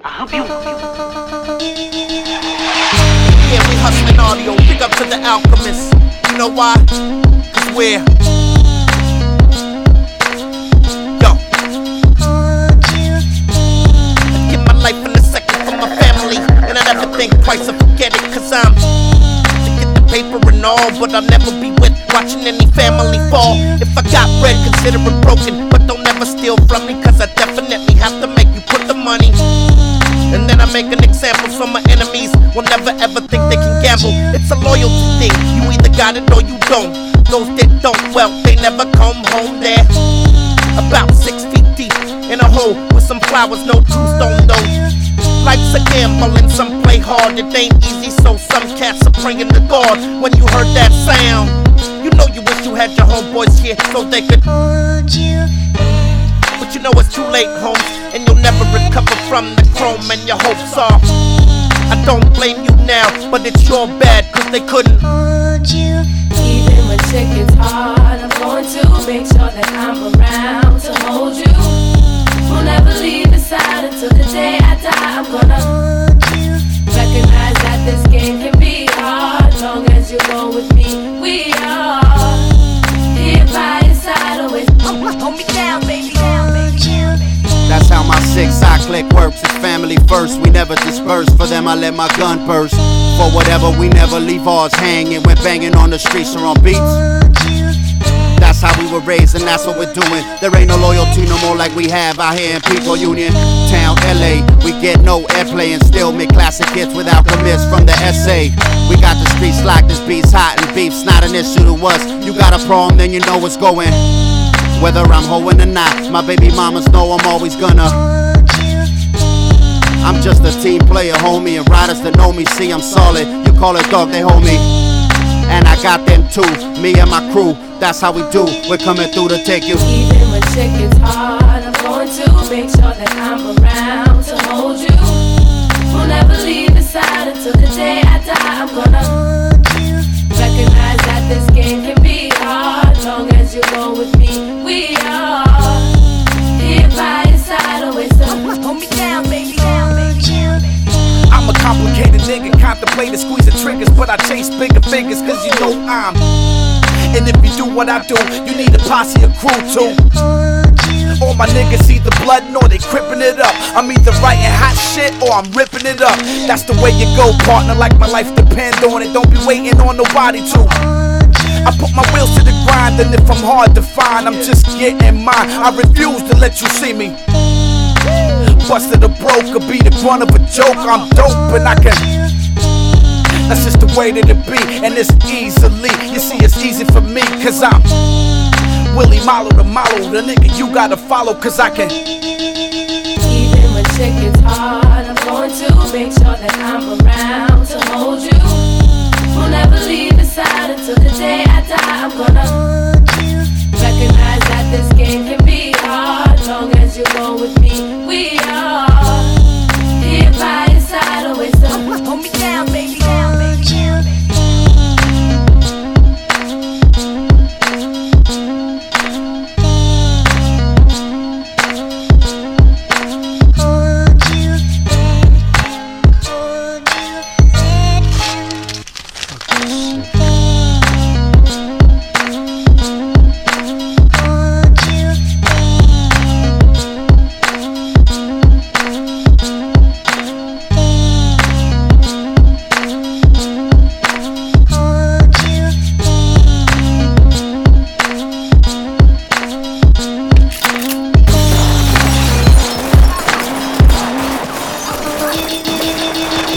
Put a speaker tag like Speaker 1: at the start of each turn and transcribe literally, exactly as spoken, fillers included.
Speaker 1: I hope you.
Speaker 2: Yeah, we hustling audio. Big up to the Alchemist. You know why? Cause we're yo. I give my life in a second for my family, and I never think twice or forget it. Cause I'm to get the paper and all, but I'll never be with watching any family fall. If I got bread, consider it broken, but don't ever steal from me, cause I definitely have to make you put the money. And then I make an example so my enemies will never ever think they can gamble. It's a loyalty thing, you either got it or you don't. Those that don't, well, they never come home. There, about six feet deep in a hole with some flowers, no tombstone though. Life's a gamble and some play hard, it ain't easy, so some cats are praying to God. When you heard that sound, you know you wish you had your homeboys here so they could hold you. But you know it's too late, Holmes, and you'll never recover from the chrome and your hopes are. I don't blame you now, but it's your bad, cause they couldn't hold you.
Speaker 3: Even when shit gets hard, I'm going to make sure that I'm around to hold you. We'll never leave your side until the day I die. I'm gonna hold you. Recognize that this game can be hard, long as you go with me, we are here by your side always. Hold me down, baby.
Speaker 4: That's how my six-eye click works, it's family first, we never disperse. For them I let my gun burst. For whatever we never leave ours hanging when banging on the streets or on beats. That's how we were raised and that's what we're doing. There ain't no loyalty no more like we have out here in People Union Town, L A. We get no airplay and still make classic hits without commits from the S A. We got the streets locked, this beat's hot and beef's not an issue to us. You got a problem, then you know what's going. Whether I'm hoeing or not, my baby mamas know I'm always gonna. I'm just a team player, homie, and riders that know me see I'm solid. You call it dog, they hold me. And I got them too, me and my crew, that's how we do. We're coming through to take you.
Speaker 3: Even when shit gets hard, I'm going to make sure that I'm around to hold you. We'll never leave your side until the day I die. I'm gonna hold you. Recognize that this game can be hard, long as you go with me, we are here by your side always. So hold me down, baby.
Speaker 5: I'm a complicated nigga, contemplating squeezing triggers, but I chase bigger figures, cause you know I'm. And if you do what I do, you need a posse of crew too. All my niggas either bloodin' or they crippin' it up. I'm either writing hot shit or I'm ripping it up. That's the way you go, partner, like my life depend on it. Don't be waiting on nobody to. I put my wheels to the grind, and if I'm hard to find, I'm just getting mine. I refuse to let you see me busted or broke or be the grunt of a joke. I'm dope and I can. That's just the way that it be, and it's easily. You see, it's easy for me, cause I'm Willie Malo the Malo, the nigga you gotta follow, cause I can.
Speaker 3: Even when shit gets hard, I'm going to make sure that I'm around to hold you. We'll never leave your side until the day I die. I'm gonna hold you. Recognize that this game can be hard, long as you go with me, we are